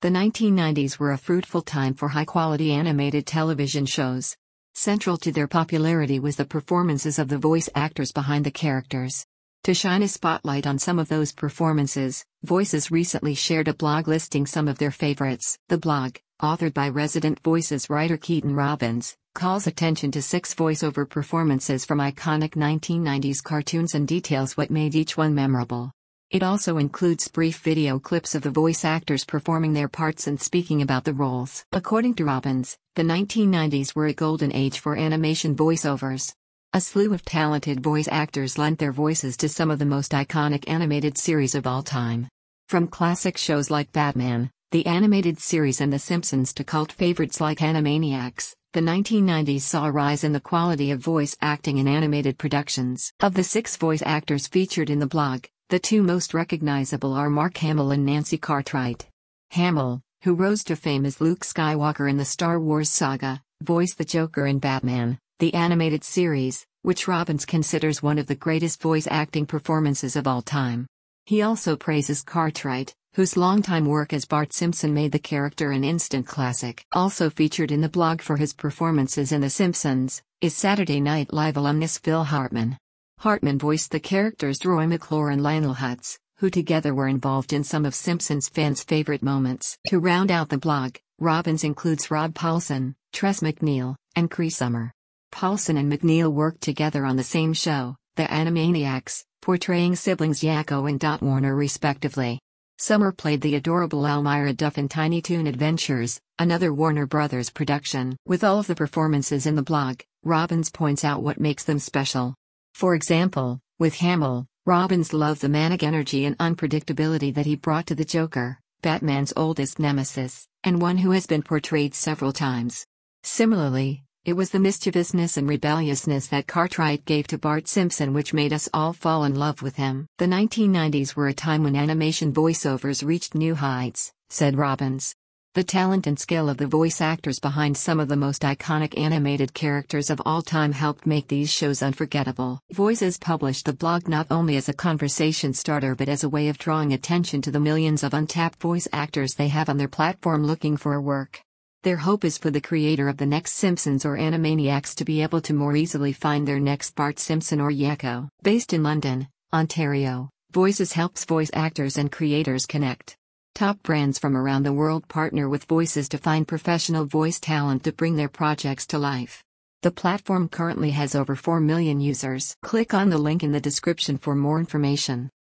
The 1990s were a fruitful time for high-quality animated television shows. Central to their popularity was the performances of the voice actors behind the characters. To shine a spotlight on some of those performances, Voices recently shared a blog listing some of their favorites. The blog, authored by resident Voices writer Keaton Robbins, calls attention to 6 voiceover performances from iconic 1990s cartoons and details what made each one memorable. It also includes brief video clips of the voice actors performing their parts and speaking about the roles. According to Robbins, the 1990s were a golden age for animation voiceovers. A slew of talented voice actors lent their voices to some of the most iconic animated series of all time. From classic shows like Batman, the animated series, and The Simpsons to cult favorites like Animaniacs, the 1990s saw a rise in the quality of voice acting in animated productions. Of the 6 voice actors featured in the blog, the 2 most recognizable are Mark Hamill and Nancy Cartwright. Hamill, who rose to fame as Luke Skywalker in the Star Wars saga, voiced the Joker in Batman, the animated series, which Robbins considers one of the greatest voice acting performances of all time. He also praises Cartwright, whose longtime work as Bart Simpson made the character an instant classic. Also featured in the blog for his performances in The Simpsons, is Saturday Night Live alumnus Phil Hartman. Hartman voiced the characters Roy McClure and Lionel Hutz, who together were involved in some of Simpsons fans' favorite moments. To round out the blog, Robbins includes Rob Paulsen, Tress MacNeille, and Cree Summer. Paulsen and McNeil worked together on the same show, The Animaniacs, portraying siblings Yakko and Dot Warner respectively. Summer played the adorable Elmira Duff in Tiny Toon Adventures, another Warner Brothers production. With all of the performances in the blog, Robbins points out what makes them special. For example, with Hamill, Robbins loved the manic energy and unpredictability that he brought to the Joker, Batman's oldest nemesis, and one who has been portrayed several times. Similarly, it was the mischievousness and rebelliousness that Cartwright gave to Bart Simpson which made us all fall in love with him. The 1990s were a time when animation voiceovers reached new heights, said Robbins. The talent and skill of the voice actors behind some of the most iconic animated characters of all time helped make these shows unforgettable. Voices published the blog not only as a conversation starter but as a way of drawing attention to the millions of untapped voice actors they have on their platform looking for work. Their hope is for the creator of the next Simpsons or Animaniacs to be able to more easily find their next Bart Simpson or Yakko. Based in London, Ontario, Voices helps voice actors and creators connect. Top brands from around the world partner with Voices to find professional voice talent to bring their projects to life. The platform currently has over 4 million users. Click on the link in the description for more information.